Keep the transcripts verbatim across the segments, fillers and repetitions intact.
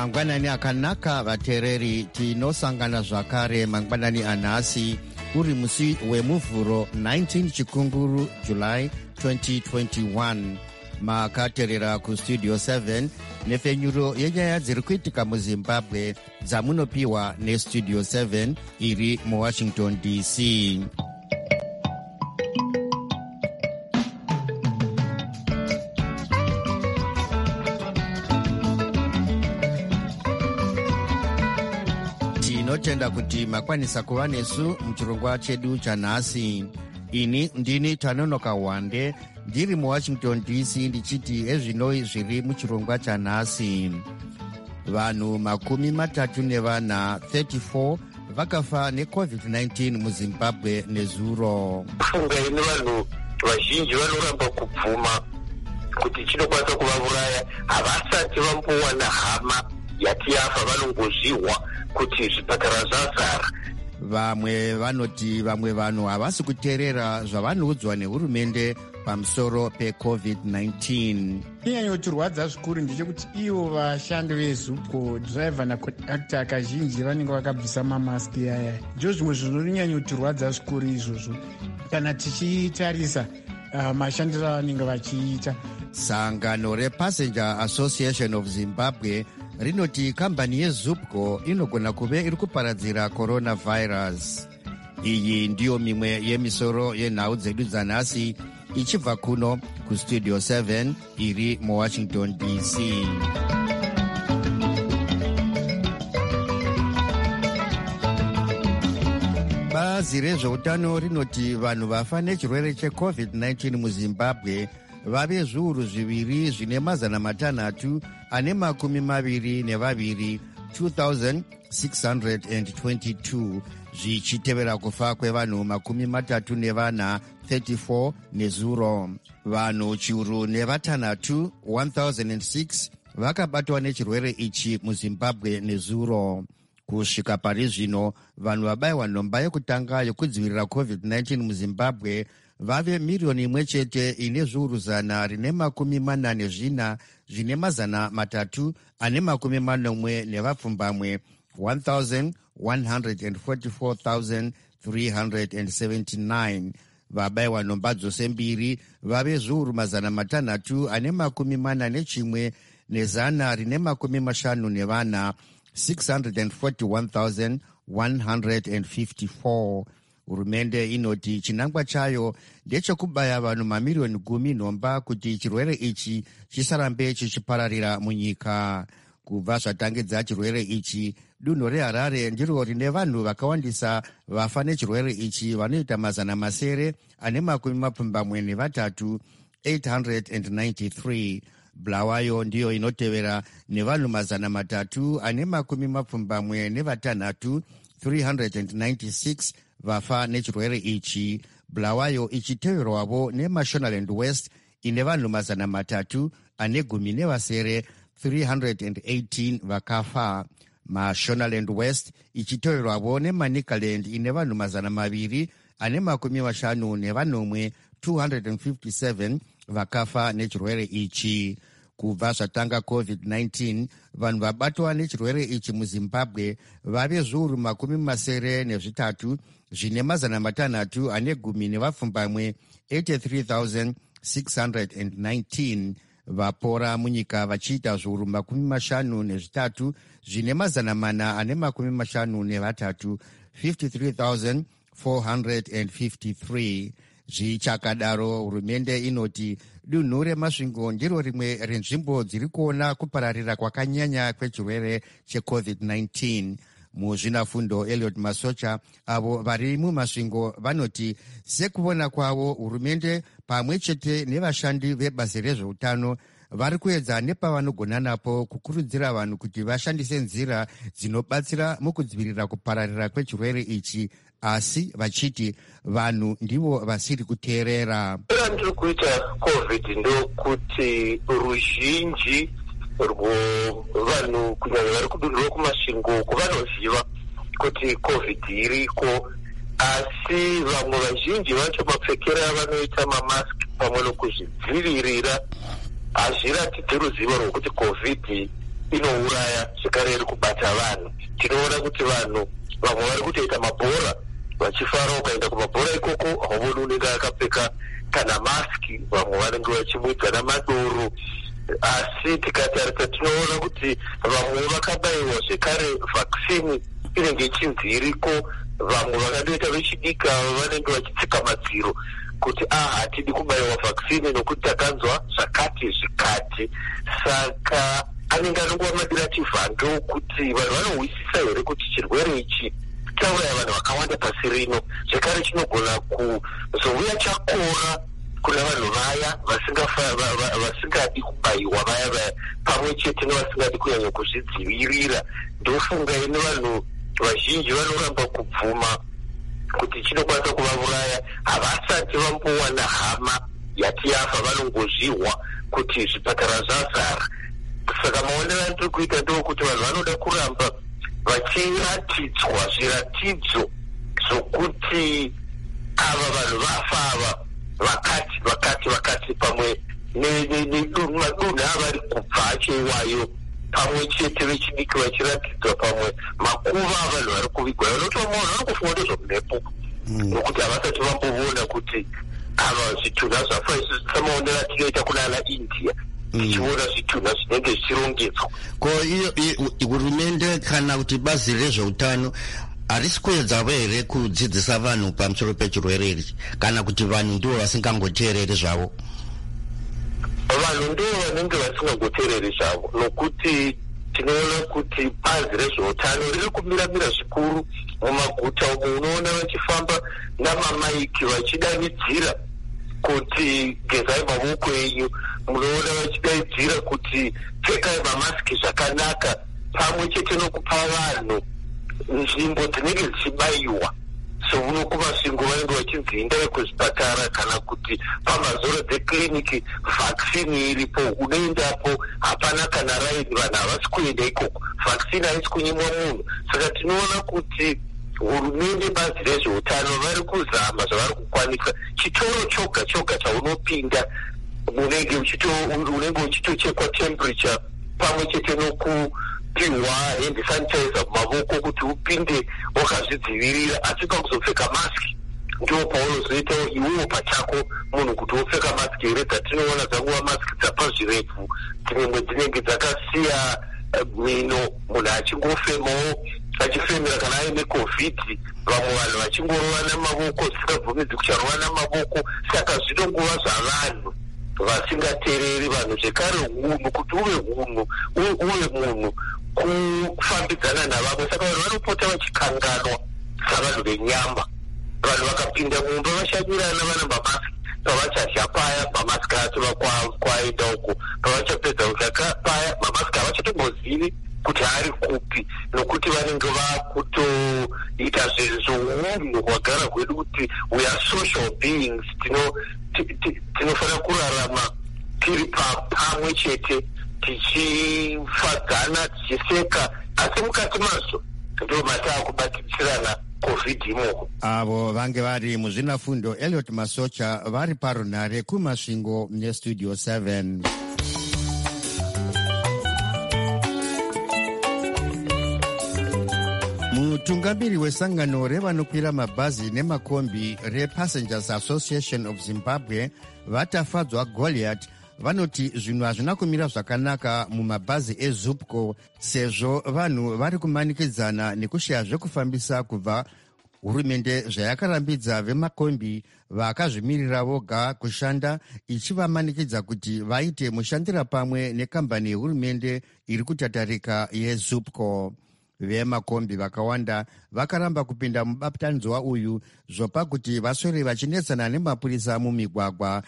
mangwanani akanaka vateereri, tinosangana zvakare mangwanani anhasi uri musi wemuvhuro nineteen chikunguru July twenty twenty-one. Makateerera kustudio seven nefenyuro yenyaya dziri kuitika muzimbabwe dzamunopiwa nestudio seven iri muwashington D C. Tinotenda kuti makwanisa kuva nesu muchirongwa chedu chanhasi. Ini ndini Tanonoka Wande ndiri muwashington D C ndichiti ezvinoi zviri muchirongwa chanhasi. Vanhu makumi matatu nevana thirty-four vakafa necovid nineteen muzimbabwe nezuro. Kufunga ine vanhu vazhinji vanoramba kubvuma kuti chinokwanisa kuvauraya, havasati vambowana hama yati yafa, vanongozvihwa kuti zvipatara zvazara. Vamwe vanoti vamwe vanhu havasi kuteerera zvavanoudzwa nehurumende pamusoro pecovid nineteen. Inyanyotirwadza zvikuru ndechekuti ivo vashandi vezupco, dhiraivha nakondakta kazhinji vanenge vakabvisa mamaski yaya. Ndizvo zvimwe zvinonyanyotirwadza zvikuru izvozvo kana tichitarisa uh, mashandiro avanenge vachiita. Sangano rePassenger Association of Zimbabwe rinoti kambani yezupco inogona kuve iri kuparadzira coronavirus. Iyi ndiyo mimwe yemisoro yenhau dzedu dzanhasi ichibva kuno kustudio seven iri muwashington D C. Bazi rezveutano rinoti vanhu vafa nechirwere checovid nineteen muzimbabwe vave zviuru zviviri zvine mazana matanhatu ane makumi maviri nevaviri two thousand six hundred twenty-two, zvichitevera kufa kwevanhu makumi matatu nevana thirty-four nezuro. Vanhu chiuru nevatanhatu one thousand six vakabatwa nechirwere ichi muzimbabwe nezuro. Kusvika pari zvino vanhu vabayiwa nhomba yekutanga yokudzivirira covid nineteen muzimbabwe vave miriyoni imwe chete ine zviuru zana rine makumi mana nezvina zvine mazana matatu ane makumi manomwe nevapfumbamwe one thousand one hundred forty-four thousand three hundred seventy-nine. Vabayiwa nhomba dzose mbiri vave zviuru mazana matanhatu ane makumi mana nechimwe nezana rine makumi mashanu nevana six hundred forty-one thousand one hundred fifty-four. Hurumende inoti chinangwa chayo ndechekubaya vanhu mamiriyoni gumi nhomba kuti chirwere ichi chisarambe chichipararira munyika. Kubva zvatangidza chirwere ichi, dunhu reHarare ndiro rine vanhu vakawandisa vafa nechirwere ichi vanoita mazana masere ane makumi mapfumbamwe nevatatu eight hundred ninety-three. Bulawayo ndiyo inotevera nevanhu mazana matatu ane makumi mapfumbamwe nevatanhatu three hundred ninety-six vafa nechirwere ichi. Bulawayo ichiteverwavo neMashonaland West ine vanhu mazana matatu ane gumi nevasere three hundred eighteen vakafa. Mashonaland West ichiteverwavo neManicaland ine vanhu mazana maviri ane makumi mashanu nevanomwe two hundred fifty-seven vakafa nechirwere ichi. Kubva zvatanga covid nineteen, vanhu vabatwa nechirwere ichi muzimbabwe vave zviuru makumi masere nezvitatu zvine mazana matanhatu ane gumi nevapfumbamwe eighty-three thousand six hundred nineteen. Vapora munyika vachiita zviuru makumi mashanu nezvitatu zvine mazana mana ane makumi mashanu nevatatu fifty-three thousand four hundred fifty-three. Zvichakadaro, hurumende inoti dunhu remasvingo ndiro rimwe renzvimbo dziri kuona kupararira kwakanyanya kwechirwere checovid nineteen. Muzvinafundo Elliot Masocha, avo vari mumasvingo vanoti sekuona kwavo hurumende pamwe chete nevashandi vebazi rezveutano vari kuedza nepavanogona napo kukurudzira vanhu kuti vashandise nzira dzinobatsira mukudzivirira kupararira kwechirwere ichi, asi vachiti vanhu ndivo vasiri kuteerera. Ndiri kuita covid ndokuti ruzhinji rwovanhu kunyanya vari kudunhu rekumasvingo vanoziva kuti covid iriko, asi vamwe vazhinji vacho mapfekero avanoita mamaski pamwe nokuzvidzivirira hazviratidzi ruzivo rwokuti covid inouraya zvekare iri kubata vanhu. Tinoona kuti vanhu vamwe vari kutoita mabhora vachifara, ukaenda kumabhora ikoko hauboni unenge akapfeka kana maski, vamwe vanenge vachimwidza namadoro. Asi tikatarisa tinoona kuti vamwe vakabayiwa zvekare vhakisini inenge ichinzi iriko, vamwe vakandoita vechidika vanenge vachitsika madziro kuti ah hatidi kubayiwa vhakisini nokuti takanzwa zvakati zvikati. Saka anenge anongova madirativhando kuti vanhu vanohwisisa here kuti chirwere ichi chauraya vanhu vakawanda pasi rino, zvekare chinogona kuzouya chakora kuna vanhu vaya vasingadi kubayiwa, vaya vaya pamwe chete nevasingadi kunyanya kuzvidzivirira. Ndofunga ine vanhu vazhinji vanoramba kubvuma kuti chinokwanisa kuvauraya, havasati vambowana hama yati yafa, vanongozvihwa kuti zvipatara zvazara. Saka maonero andiri kuita ndokuti vanhu vanoda kuramba vachiratidzwa zviratidzo zvokuti ava vanhu vafa ava vakati vakati vakati, pamwe madunhu avari kubva acho iwayo, pamwe chete vechidiki vachiratidzwa pamwe makuva avanhu vari kuvigwa. Unotomaona vanokufunga ndezvomhepo nokuti havasati vamboona kuti ava zvitunha zvafa. Isu samaonero atinoita kuna ana India tichiona zvitunha zvinenge zvichirongedzwa. Ko iyo hurumende kana kuti bazi rezveutano harisi kuedzavo here kudzidzisa vanhu pamusoro pechirwere ichi, kana kuti vanhu ndivo vasingangoteereri zvavo? Vanhu ndivo vanenge vasingangoteereri zvavo, nokuti tinoona kuti bazi rezveutano riri kumiramira zvikuru mumaguta umo. Unoona vachifamba namamaiki vachidanidzira kuti gezai maoko enyu, munoona vachidaidzira kuti pfekai mamaski zvakanaka, pamwe chete nokupa vanhu nzvimbo dzinenge dzichibayiwa. So uno kumasvingo vanenge vachinzi endai kuzvipatara, kana kuti pamazoro dzekiriniki vhakisini iripo, unoendapo hapana kana raini, vanhu havasi kuenda ikoko, vhakisini haisi kunyimwa munhu. Saka tinoona kuti hurumende, bazi rezveutano vari kuzama zvavari kukwanisa. Chitoro choga choga chaunopinda unenge uchitochekwa temperature, pamwe chete nokupiwa hand sanitizer mumavoko kuti upinde wakazvidzivirira. Asi pakuzopfeka maski ndipo paunozoita iwewo pachako munhu kuti wopfeka maski here. Dzatinoona dzanguva maski dzapazvirefu, dzimwe dzinenge dzakasiya mino, munhu achingofemawo achifemera kana aine covid, vamwe vanhu vachingorovana mavoko zvisingabvumidzi kucharova mavoko. Saka zvinonguva zvavanhu vasingateereri vanhu. Zvekare hunhu, kuti uve hunhu uve munhu kufambidzana navamwe. Saka vanhu vanopota vachikanganwa savanhu venyama. Vanhu vakapinda mumba vashamirana vana mamaski, pavachadya paya mamaski atova kwaenda uko, pavachapedza kudya paya mamaski havachatombozivi kuti ari kupi, nokuti vanenge vakutoita zvinhu zvounhu hwagara hwedu kuti we are social beings. Tinofanira kurarama tiri pamwe chete, tichifadzana, tichiseka, asi mukati mazvo ndo mataa kubatikisirana covid imoko. Avo vange vari muzvinafundo Elliot Masocha vari parunhare kumasvingo nestudio seven. Mutungamiri wesangano revanokwira mabhazi nemakombi rePassengers Association of Zimbabwe vatafadzwa Goliath vanoti zvinhu hazvina kumira zvakanaka mumabhazi eZupco sezvo vanhu vari kumanikidzana nekushaya zvekufambisa kubva hurumende zvayakarambidza vemakombi vakazvimirira voga kushanda ichivamanikidza kuti vaite mushandira pamwe nekambani yehurumende iri kutatarika yeZupco. Vemakombi vakawanda vakaramba kupinda mubatanidzwa uyu zvopa kuti vaswere vachinetsana nemapurisa mumigwagwa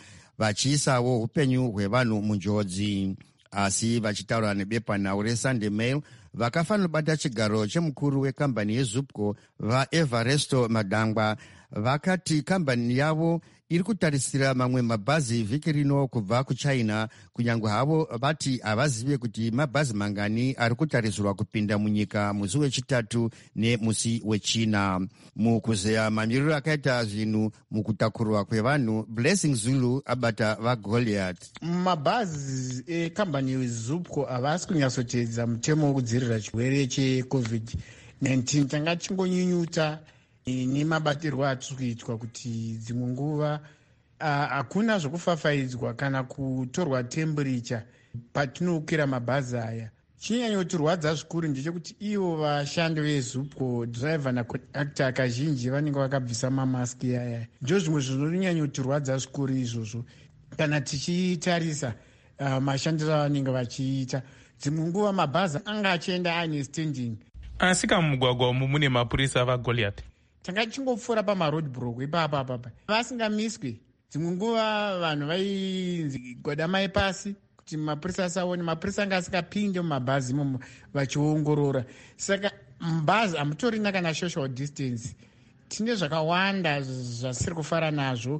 vachiisawo upenyu hwevanhu munjodzi. Asi vachitaura nebepanhau reSunday Mail, vakafanira kubata chigaro chemukuru wekambani yezupco vaEvaresto Madangwa vakati kambani yavo iri kutarisira mamwe mabhazi vhiki rino kubva kuchina, kunyange havo vati havazive kuti mabhazi mangani ari kutarisirwa kupinda munyika musi wechitatu nemusi wechina. Mukuzeya mamiriro akaita zvinhu mukutakurwa kwevanhu, Blessing Zulu abata vaGoliath. Mabhazi ekambani yezupco havasi kunyatsoteedza mutemo wekudzivirira chirwere checovid nineteen. Tanga chingonyunyuta nemabatirwo atiri kuitwa kuti dzimwe nguva hakuna zvokufafaidzwa kana kutorwa temperature patinokwira mabhazi aya. Chinyanyotirwadza zvikuru ndechekuti ivo vashandi vezupco, dhiraivha nakonducta kazhinji vanenge vakabvisa mamaski aya. Ndo zvimwe zvinonyanyotirwadza zvikuru izvozvo kana tichitarisa uh, mashandiro avanenge vachiita. Dzimwe nguva mabhazi anga achienda aine standing. Asi kamugwagwa umu mune mapurisa vaGoliath. Tanga tichingopfuura pamaroadblock ipapa apapa vasingamiswi. Dzimwe nguva vanhu vainzi godamai pasi kuti mapurisa asaone. Mapurisa anga asikapinde mumabhazi imomo vachiongorora. Saka mubhazi hamutorina kana social distance. Tine zvakawanda zvasiri kufara nazvo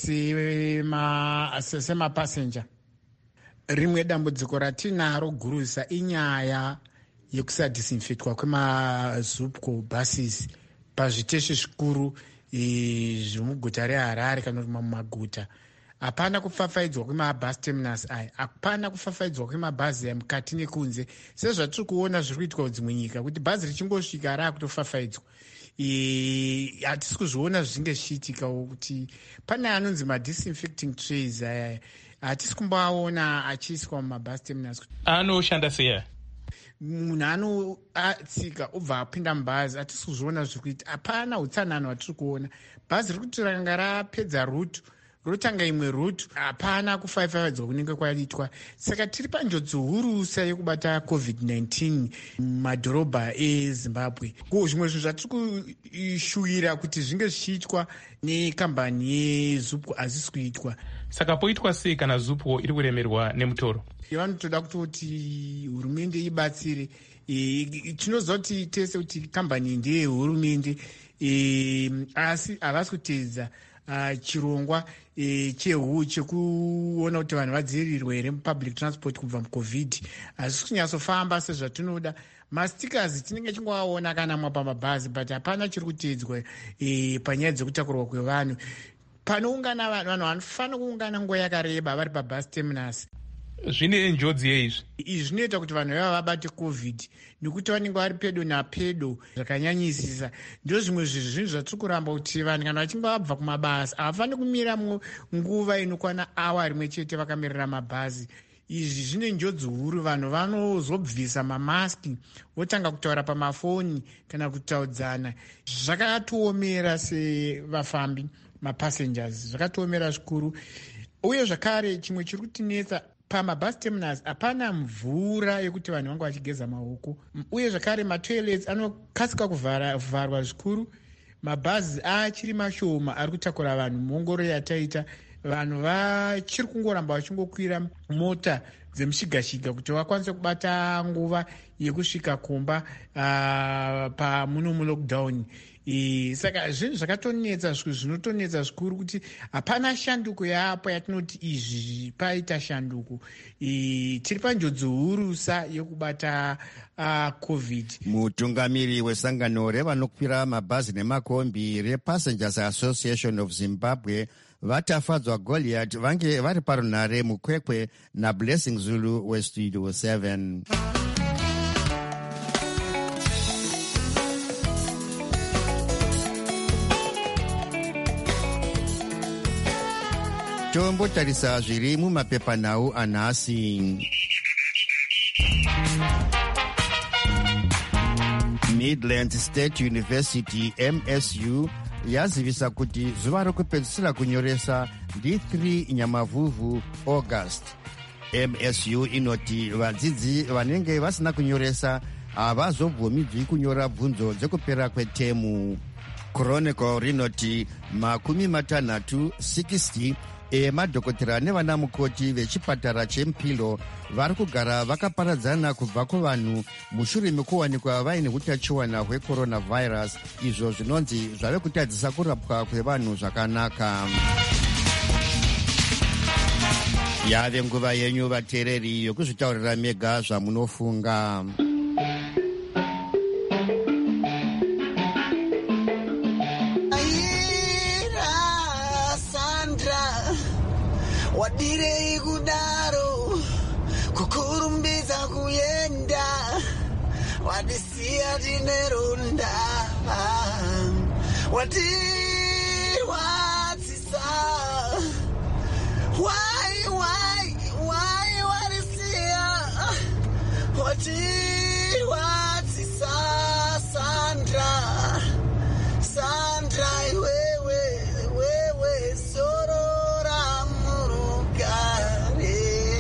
semapassenger. Rimwe dambudziko ratinaro gurusa inyaya yekusadhisinfectwa kwemazupco buses pazviteshi zvikuru zvemuguta reHarare kana kuti mumaguta. Hapana kufafaidzwa kwemabus terminus aya, hapana kufafaidzwa kwemabhazi aya mukati nekunze, sezvatiri kuona zviri kuitwa kudzimwe nyika kuti bhazi richingosvika raakutofafaidzwa. Hatisi kuzviona zvichinge zvichiitika kuti pane anonzi madisinfecting trays aya, hatisi kumbaona achiiswa mumabus terminus. Anoshanda sei? Munhu anotsika obva apinda mubhazi, hatisi kuzviona zviri kuita. Hapana utsanana hwatiri kuona. Bhazi riri kuti ranga rapedza rutu rotanga imwe rutu, hapana kufaifaidzwa kunenge kwaitwa. Saka tiri panjodzi hurusa yekubata covid nineteen mumadhorobha eZimbabwe. Zvimwe zvinhu zvatiri kushuvira kuti zvinge zvichiitwa nekambani yezupco hazisi kuitwa. Saka poitwa sei kana zupco iri kuremerwa nemutoro? Vanotoda kuti hurumende ibatsire. Tinoziva kuti tese kuti kambani ndeye hurumende, asi havasi kuteedza Uh, chirongwa uh, chehu chekuona kuti vanhu vadzivirirwe here mupublic transport kubva mucovid. Hazisi kunyatsofamba sezvatinoda. Mastikers tinenge chingoaona kana mwa pamabhazi, but hapana chiri kuteedzwa uh, panyaya dzekutakurwa kwevanhu. Panoungana vanhu, vanhu vanofanira kuungana nguva yakareba vari pabus terminus. Zvine njodzi yeizvi. Izvi zvinoita kuti vanhu vava vabate covid nekuti vanenge vari pedo napedo zvakanyanyisisa. Ndo zvimwe zvinhu zvatiri kuramba kuti vanhu kana vachinge vabva kumabasa havafaniri kumira nguva inokwana awa rimwe chete vakamirira mabhazi. Izvi zvine njodzi huru. Vanhu vanozobvisa mamaski votanga kutaura pamafoni kana kutaudzana. Zvakatoomera sevafambi, mapassengers, zvakatoomera zvikuru. Uye zvakare chimwe chiri kutinetsa, pamabus terminus hapana mvura yekuti vanhu vange vachigeza maoko. Uye zvakare matoilets anokasika kuvharwa zvikuru. Mabhazi achiri mashoma ari kutakura vanhu. Muongoro yataita, vanhu vachiri kungoramba vachingokwira mota dzemushigashiga kuti vakwanise kubata nguva yekusvika kumba uh, pamuno mulockdown. E, saka zvinhu zvakatonetsa zvinotonetsa zvikuru kuti hapana shanduko yapo yatinoti izvi paita shanduko. E, tiri panjodzi hurusa yekubata uh, covid. Mutungamiri wesangano revanokwira mabhazi nemakombi rePassengers Association of Zimbabwe vatafadzwa Goliath vange vari parunhare mukwekwe naBlessing Zulu weStudio seven. Tombotarisa zviri mumapepanhau anhasi. Midland State University M S U yazivisa kuti zuva rokupedzisira kunyoresa ndi three Nyamavhuvhu August. M S U inoti vadzidzi vanenge vasina kunyoresa havazobvumidzwi kunyora bvunzo dzekupera kwetemu. Chronicle rinoti makumi matanhatu sixty emadhokotera nevana mukoti vechipatara chempilo vari kugara vakaparadzana kubva kuvanhu mushure mekuwanikwa vaine utachiwana hwecoronavirus, izvo zvinonzi zvave kutadzisa kurapwa kwevanhu zvakanaka. Yave nguva yenyu vateereri yokuzvitaurira mega zvamunofunga. Wadirei kudaro kukurumbidza kuenda, wadisiya tine ronda, watirwadzisa. Why, why, why wadisiya, watirwadzisa. Sandra, Sandra, iwewe, iwewe, sorora murugare,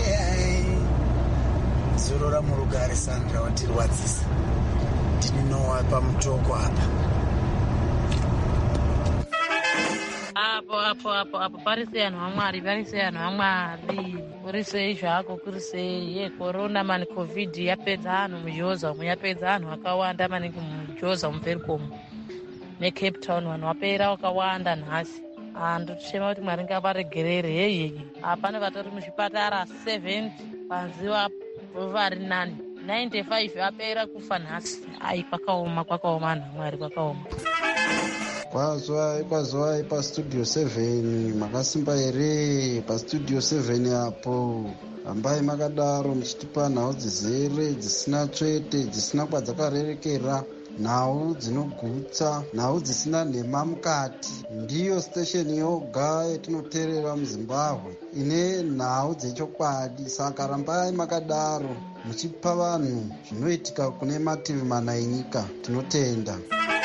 sorora murugare. Sandra, watirwadzisa. Ndinowa pamutoko apa. Apo apo apo apo parise anhu amwari, parise anhu amwari. Kurisei zvako, kurisei. Ye corona mani covid yapedza anhu mujoza umu, yapedza anhu akawanda maningi mujoza muverikomo neCape Town, vanhu vapera wakawanda nhasi. Ndotichema kuti Mwari ngavaregerere. Heyeye hapana vatori muzvipatara seventy panziva vari nani ninety-five apera kufa nhasi. Ai kwakaoma, kwakaoma anhu amwari, kwakaoma. Kwazwai kwazwai pastudio seven, makasimba here pastudio seven apo. Hambai makadaro muchitipa nhau dzizere dzisina tsvete, dzisina kwadzakarerekera, nhau dzinogutsa, nhau dzisina nhema mukati. Ndiyo station yoga yatinoteerera muZimbabwe ine nhau dzechokwadi. Saka rambai makadaro muchipa vanhu zvinoitika kune mativi mana enyika. Tinotenda.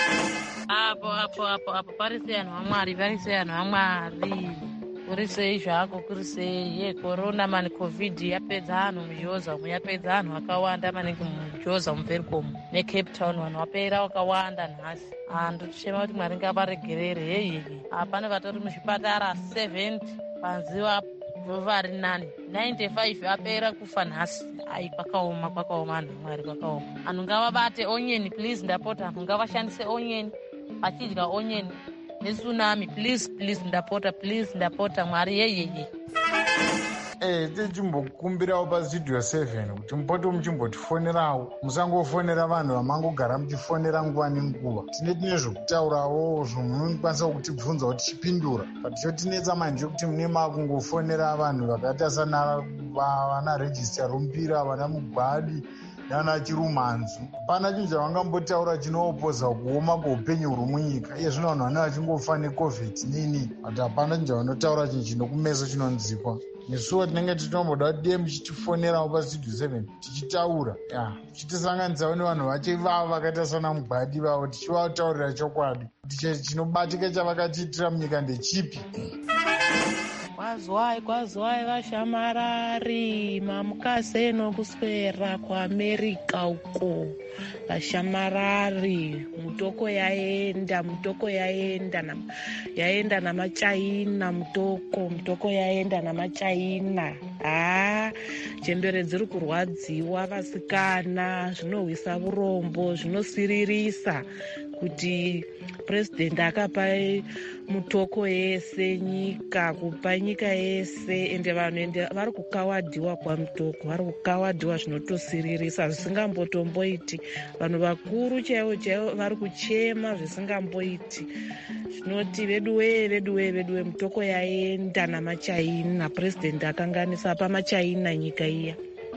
Apo apo apo apo parise anhu amwari, parise anhu amwari. Kurisei zvako, kurisei. Ye corona mani covid yapedza anhu mujoza umu, yapedza anhu akawanda maningi mujoza muverikomo neCape Town, vanhu vapera wakawanda nhasi. Ndotichema kuti Mwari ngavaregerere. Heyeye hapana vatori muzvipatara seventy panziva vari nani ninety-five apera kufa nhasi. Ai kwakaoma, kwakaoma anhu amwari, kwakaoma. Anhu ngavabate onion please, ndapota. Anhu ngavashandise onion, vachidya onion netsunami please please, ndapota please, ndapota Mwari. Yeyeye Eh, tichimbokumbirawo pastudio seven kuti mupote muchimbotifonerawo, musangofonera vanhu vamangogara muchifonera nguva nenguva. Tine tine zvokutaurawo zvomunokwanisa kutibvunza kuti tichipindura. Patichotinetsa manje kuti mune makungofonera vanhu vakaita sana vana regista rumbira, vana mugwadi nana chirumanzu. Hapana chinhu chavangambotaura chinoopoza kuoma kweupenyu huri munyika. Iye zvino vanhu vane vachingofa necovid nini, kuti hapana chinhu chavanotaura chinhu chinokumeso chinonzikwa. Nesuwo tinenge tinomboda kuti diye muchitifonerawo pastudio seven tichitaura, ya tichitisanganisawo nevanhu vacho ivavo vakaita sana mugwadi vavo, tichivataurira chokwadi kuti chinobatika chavakatiitira munyika ndechipi. Kwazwai, kwazwai vashamarari, mamukase nokuswera kuAmerika uko. Vashamarari, mutoko yaenda, mutoko yaenda, na, yaenda namachaina, mutoko, mutoko yaenda namachaina. Ah, chembere dziri kurwadziwa vasikana, zvinorwisa urombo, zvinosiririsa kuti president akapa mutoko yese nyika, kupa nyika yese, ende vanhu ende vari kukawadiwa kwa mutoko, vari kukawadiwa zvinotosiririsa zvisingambotomboiti. Vanhu vakuru chaivo chaivo vari kuchema zvisingamboiti. Zvinoti veduwe veduwe veduwe, mutoko yaenda namachaina, president akanganisa pamachaina nyika iya.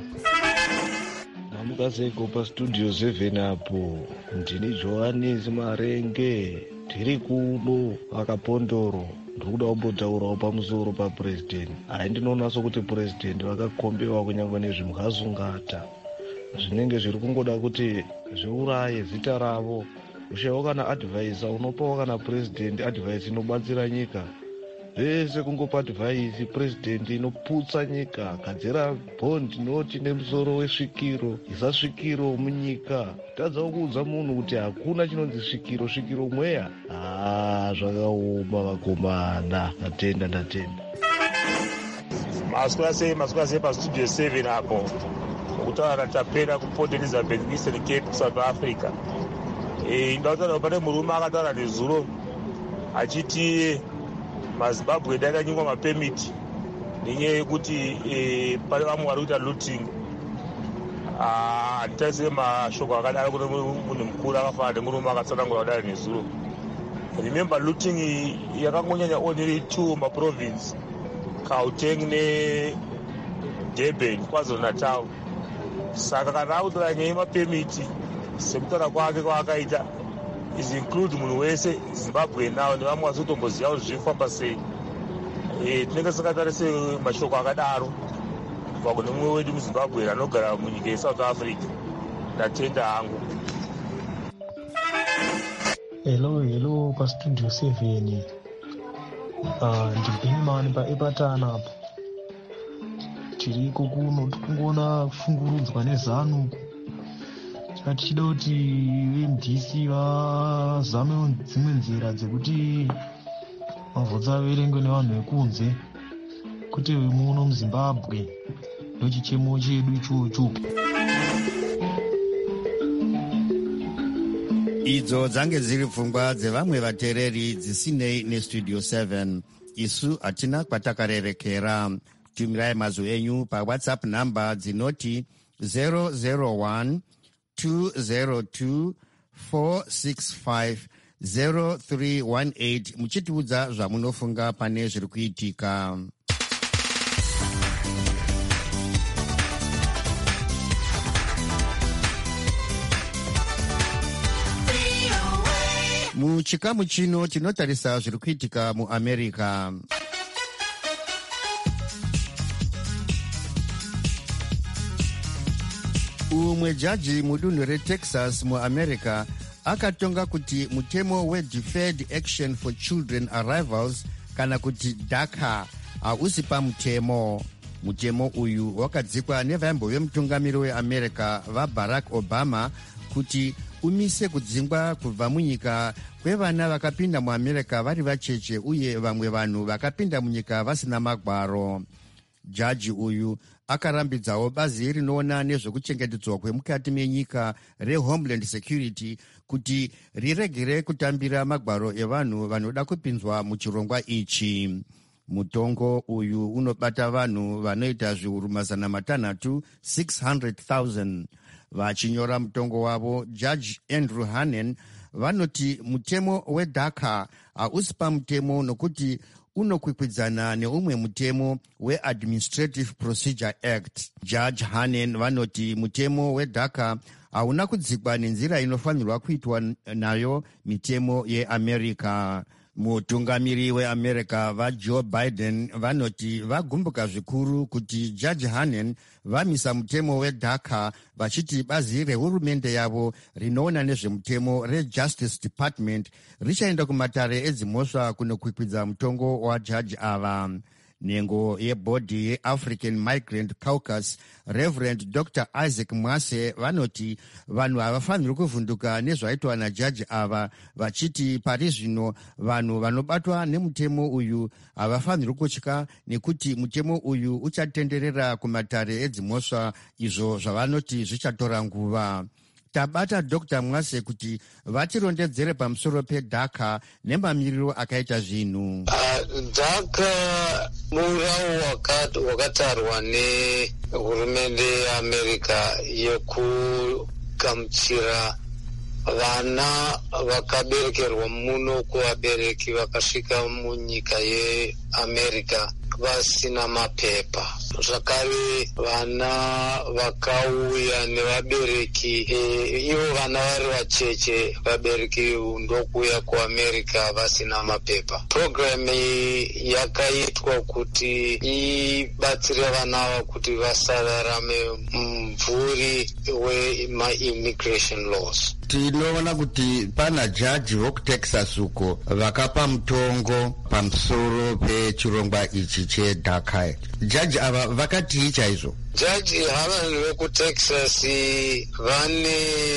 Mamukaseko pastudio seven apo, ndini Johannes Marenge, tiri kudo vakapondoro. Ndikuda kumbotaurawo pamusoro papresident. Hai, ndinonaso kuti president vakakombewa kunyangwe nezvimhazungata zvinenge zviri kungoda kuti zviuraye zita ravo. Ushawo kana advisor unopawo kana president advice inobatsira nyika. Vese kungopa advice president inoputsa nyika, gadzira bond noti nemusoro wesvikiro, isasvikiro munyika. Tadza kuudza munhu kuti hakuna chinonzi svikiro, svikiro mweya. Ah, zvakaoma vakomana. Ndatenda, ndatenda. maswera sei maswera sei pastudio seven apo kutaura tapera kuport Elizabeth Eastern Cape South Africa. Eh ndataura pane murume akataura nezuro achiti maZimbabwe dakanyingwa mapemiti nenyaya yekuti eh pane vamwe vari kuita looting. Ah handitaise mashoko akadaro kuti munhu mukuru akafanana nemurume akatsanangura kudaro nezuro. Remember looting yakangonyanya only two maprovince Gauteng ne Durban KwaZulu Natal. Saka kana akutora nyaya yemapemiti sekutaura kwake kwaakaita is include munhu wese Zimbabwe nawo nevamwe vazotomboziva kuti zvifamba sei. Eh tinenge sakatarise mashoko akadaro kubva kune mumwe wedu muZimbabwe anogara munyika yeSouth Africa. Ndatenda hangu. Hello, hello, pastudio seven. Ah, ndibhinimani paepatana apo. Tiriko kuno tikungona kushungurudzwa nezanu. Tichida kuti V M D C vazame dzimwe nzira dzekuti mavhotsi averengwe nevanhu vekunze kuti muno muZimbabwe ndochichemo chedu ichocho. Idzo dzange dziri pfungwa dzevamwe vateereri dzisinei nestudio seven. Isu hatina kwatakarerekera. Tumirai mazwi enyu paWhatsApp namba dzinoti zero zero one two zero two four six five zero three one eight muchitiudza zvamunofunga pane zviri kuitika. Muchikamu chino tinotarisa zviri kuitika muAmerica. Umwe jaji mudunhu reTexas muAmerica akatonga kuti mutemo weDeferred Action for Children Arrivals kana kuti DACA hausi pamutemo. Mutemo uyu wakadzikwa nevaimbo vemutungamiri weAmerica vaBarack Obama kuti umise kudzingwa kubva munyika kwevana vakapinda muAmerica vari vacheche uye vamwe vanhu vakapinda munyika vasina magwaro. Jaji uyu akarambidzawo bazi rinoona nezvekuchengetedzwa kwemukati menyika reHomeland Security kuti riregere kutambira magwaro evanhu vanoda kupinzwa muchirongwa ichi. Mutongo uyu unobata vanhu vanoita zviuru mazana matanhatu six hundred thousand. Vachinyora mutongo wavo, Judge Andrew Hanen vanoti mutemo weDACA hausi pamutemo nokuti unokwikwidzana neumwe mutemo weAdministrative Procedure Act. Judge Hanen vanoti mutemo weDACA hauna kudzikwa nenzira inofanirwa kuitwa nayo mitemo yeAmerica. Mutungamiri weAmerica vaJoe Biden vanoti vagumbuka zvikuru kuti Judge Hanen vamisa mutemo weDACA vachiti bazi rehurumende yavo rinoona nezvemutemo reJustice Department richaenda kumatare edzimhosva kunokwikwidza mutongo wajaji ava. Nhengo yebhodhi yeAfrican Migrant Caucus Reverend Doctor Isaac Mwase vanoti vanhu havafaniri kuvhunduka nezvaitwa najaji ava vachiti pari zvino vanhu vanobatwa nemutemo uyu havafaniri kutya nekuti mutemo uyu uchatenderera kumatare edzimhosva izvo zvavanoti zvichatora nguva. Tabata Doctor Mwase kuti vatirondedzere pamusoro peDACA nemamiriro akaita zvinhu. Uh, DACA murawo wakatarwa nehurumende yeAmerica yekugamuchira vana vakaberekerwa muno kuvabereki vakasvika munyika yeAmerica vasina mapepa. Zvakare vana vakauya nevabereki e, ivo vana vari vacheche vabereki ndokuuya kuAmerica vasina mapepa. Program iyi yakaitwa kuti ibatsire vana ava kuti vasararame mumvuri wema-immigration laws. Tinoona kuti pana jaji wokuTexas uko vakapa mutongo pamusoro pechirongwa ichi cheDACA. Jaji ava vakati ichaizvo. Jaji havanhu vekuTexas vane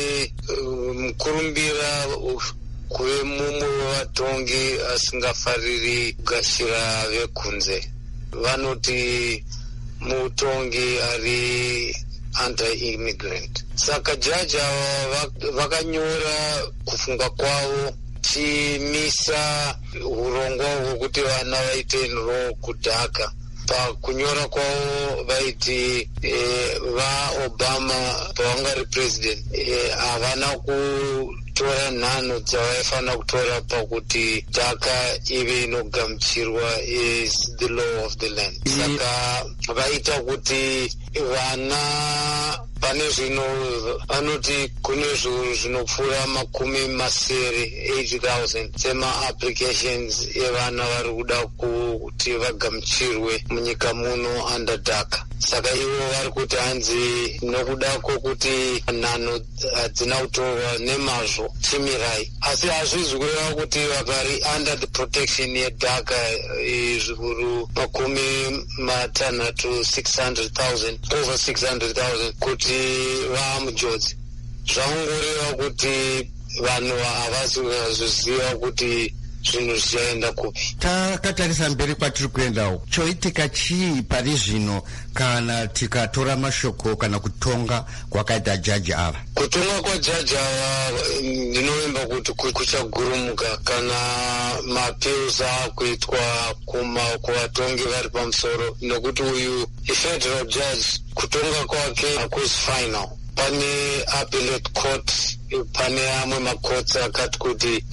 mukurumbira kuve mumwe wevatongi asingafariri kugashira vekunze. Vanoti mutongi ari anti-immigrant. Saka jaji ava vakanyora kufunga kwavo chimisa urongwa hwekuti vana vaite nro kudhaka. Pakunyora kwavo vaiti eh, vaObama pavanga ari president havana eh, kutora nhano dzavaifana kutora pakuti dhaka ive inogamuchirwa is the law of the land. Saka vaita kuti vana pane zvino vanoti kune zvinopfuura makumi masere eighty thousand sema-applications evana vari kuda kuti vagamuchirwe munyika muno under dhaka. Saka ivo vari kuti hanzi nokuda kwokuti nhano hadzina kutorwa nemazvo chimirai, asi hazvizi kureva kuti vari under the protection yedhaka zviuru makumi matanhatu six hundred thousand over six hundred thousand kuti vaamujodzi. Zvangoreva kuti vanhu havasi kuzviziva kuti zvinhu zvichaenda kupi. Takatarisa mberi kwatiri kuendawo, choitika chii pari zvino kana tikatora mashoko kana kutonga kwakaita jaji ava? Kutonga kwajaji ava ndinovimba kuti kuchagurumuka kana mapils akuitwa kuvatongi vari pamusoro, nokuti uyu ifederal judge kutonga kwake hakuzi final. Pane appellate court, pane amwe macourts akati kuti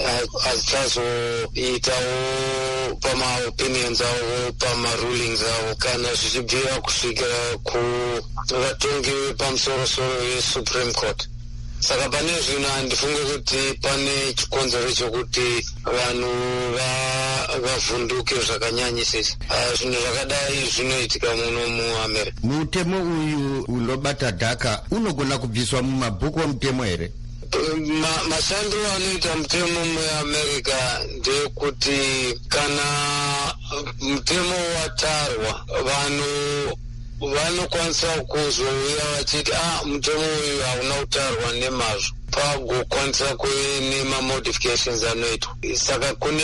hazichazoitawo pamaopinions avo pamarulings avo kana zvichibvira kusvikira kuvatongi vepamusoro-soro vesupreme court. Saka pane zvino handifunge kuti pane chikonzero chokuti vanhu vavhunduke zvakanyanyisisa. Zvinhu zvakadai zvinoitika muno muAmerica. Mutemo uyu unobata dhaka unogona kubviswa mumabhuku omutemo here? Mashandiro anoita mutemo muAmerica ndekuti kana mutemo watarwa vanhu vanokwanisa kuzouya vachiti ah mutemo uyu hauna kutarwa nemazvo pagokwanisa kuve nemamodifications anoitwa. Saka kune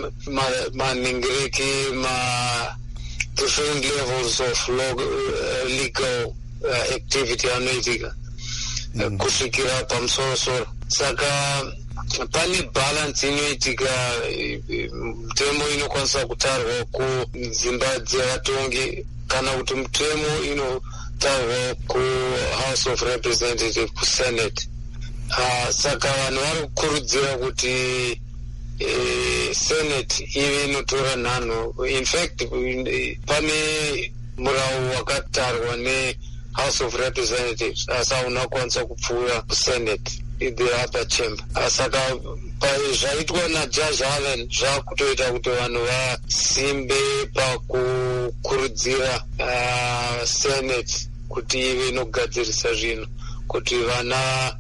maningiriki ma different levels of legal uh, activity anoitika mm. kusvikira pamusoro-soro. Saka pane balance inoitika, mutemo inokwanisa kutarwa kudzimba dzevatongi kana kuti mutemo inotarwa kuHouse of Representatives, kuSenate. Uh, saka vanhu vari kukurudzira kuti eh, Senate ive inotora nhano. In fact pane murau wakatarwa neHouse of Representatives asi hauna kukwanisa kupfuura kuSenate, the upper chamber. Uh, saka zvaitwa naJudge Allen zvakutoita kuti vanhu vasimbe pakukurudzira uh, Senate kuti ive inogadzirisa zvinhu kuti vana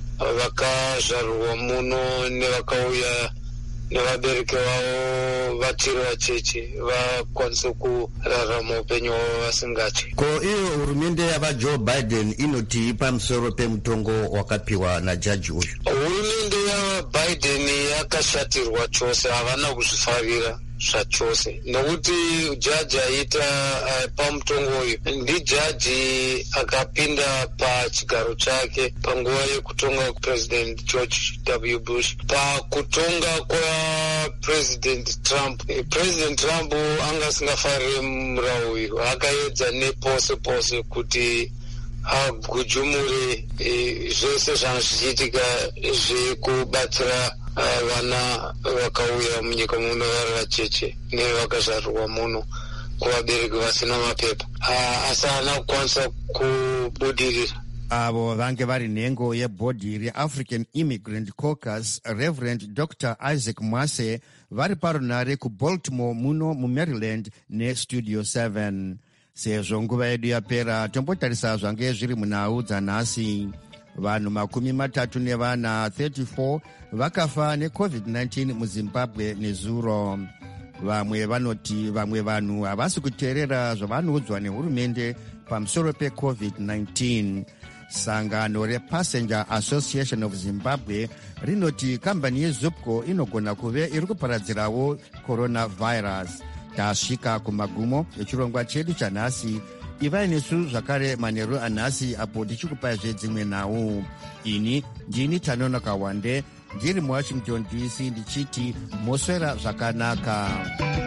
vakazvarwa muno nevakauya nevabereki vavo vachiri vacheche vakwanise kurarama upenyu hwavo vasingatyi. Ko iyo hurumende yavaJoe Biden inoti pamusoro pemutongo wakapiwa najaji uyu? Hurumende yavaBiden yakashatirwa chose, havana kuzvifarira zvachose, nokuti jaji aita uh, pamutongo uyu ndijaji akapinda pachigaro chake panguva yekutonga kupresident George W. Bush. Pakutonga kwapresident Trump, president Trump anga asingafarire murau uyu, akaedza nepose pose kuti agujumure e, zvese zvanga zvichiitika zvekubatsira uh, vana vakauya munyika muno vari vacheche nevakazvarwa muno kuvabereki vasina mapepa, uh, asi haana kukwanisa kubudirira. Avo vange vari nhengo yebhodhi reAfrican Immigrant Caucus, Reverend Doctor Isaac Mwase, vari parunare kuBaltimore muno muMaryland neStudio seven. Sezvo nguva yedu yapera, tombotarisa zvange zviri munhau dzanhasi. Vanhu makumi matatu nevana thirty-four vakafa necovid nineteen muZimbabwe nezuro. Vamwe vanoti vamwe vanhu havasi kuteerera zvavanoudzwa nehurumende pamusoro pecovid nineteen. Sangano rePassenger Association of Zimbabwe rinoti kambani yeZupco inogona kuve iri kuparadzirawo coronavirus. Tasvika kumagumo echirongwa chedu chanhasi. ivai nesu zvakare manheru anhasi apo tichikupaizve dzimwe nhau. Ini ndini Tanonoka Wande ndiri muwashington D C ndichiti moswera zvakanaka.